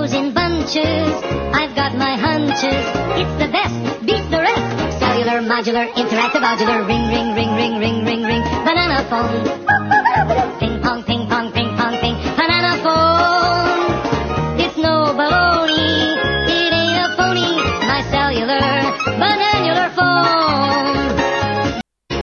grows in bunches. I've got my hunches. It's the best, beat the rest. Cellular, modular, interactive, modular, ring, ring, ring, ring, ring, ring, ring. Banana phone.